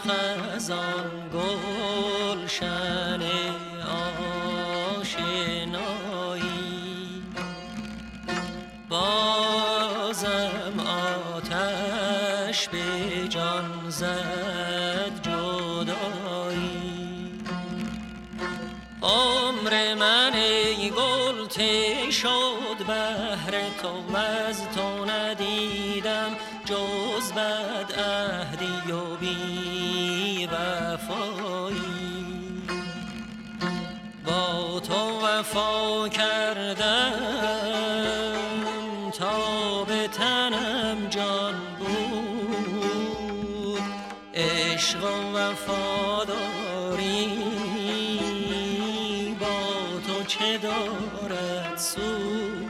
خزان گلشن آشنایی، بازم آتش به جان زد جدایی. عمر من ای گل ته شد بهر تو، از تو ندیدم جز بد عهدی و بی وفایی. با تو وفا کردم تا به تنم جان بود، عشق و وفاداری با تو چه دارد سود.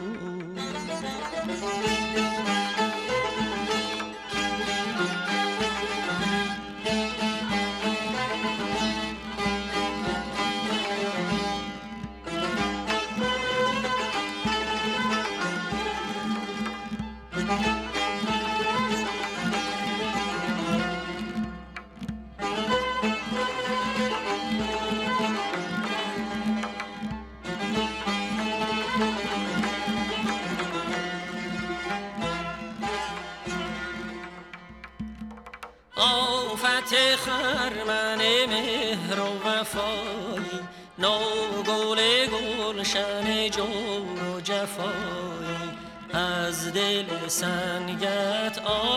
آفت خرمن مهر و وفایی، نو گل گلشن جور و جفایی. از دل سنگت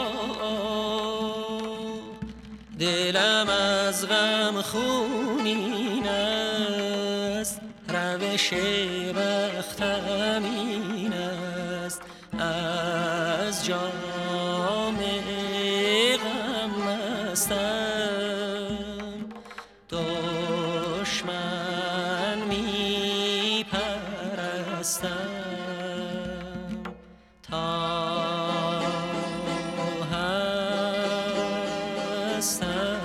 دلم از غم خونین است، روش بختم این است. از جام غم مستم، دشمن می پرستم تا هستم.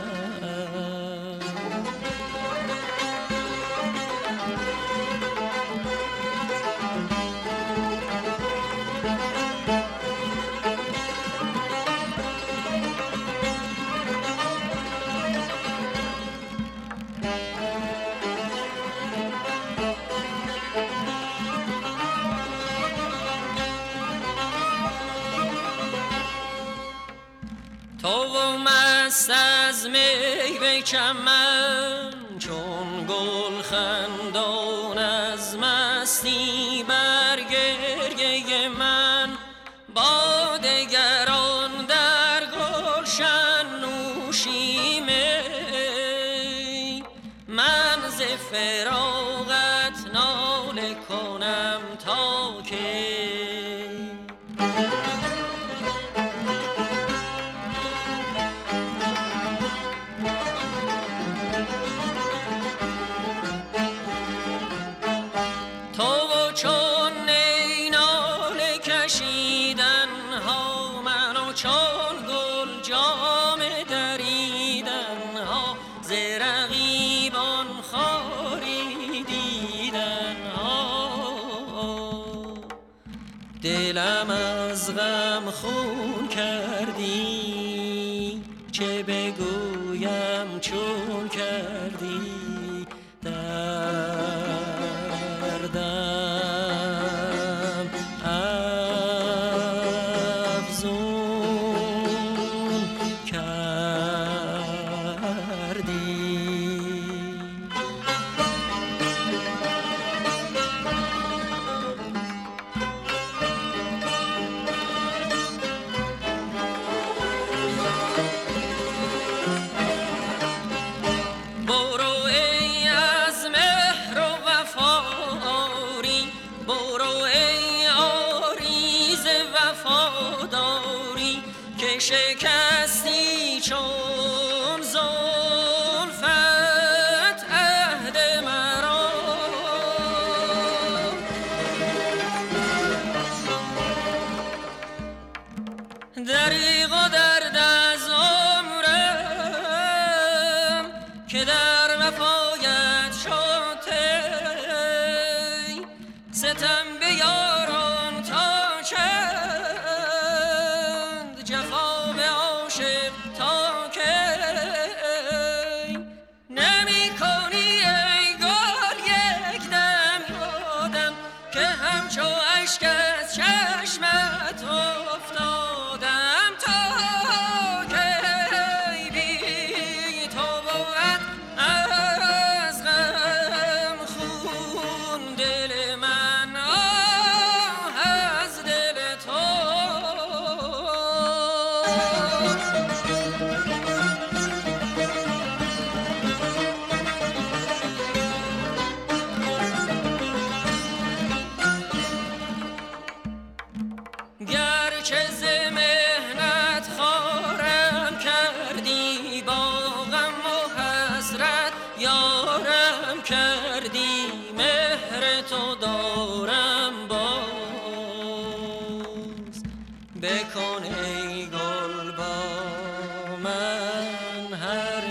تو مست از می به چمن، چون گل خندان از مستی بر گریه من. با دگران در گلشن نوشی می، من ز فراقت ناله کنم تا کی. دلم از غم خون کردی، چه بگویم چون کردی. دردم افزون کردی. شکستی چون زلفت عهد مرا، دریغ و درد از عمرم که در وفایت شد طی. ستم به یاران تا چند، جفا به عاشق تا کی.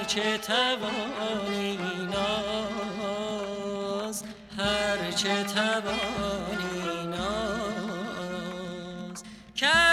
هرچه توانی ناز، هرچه توانی ناز.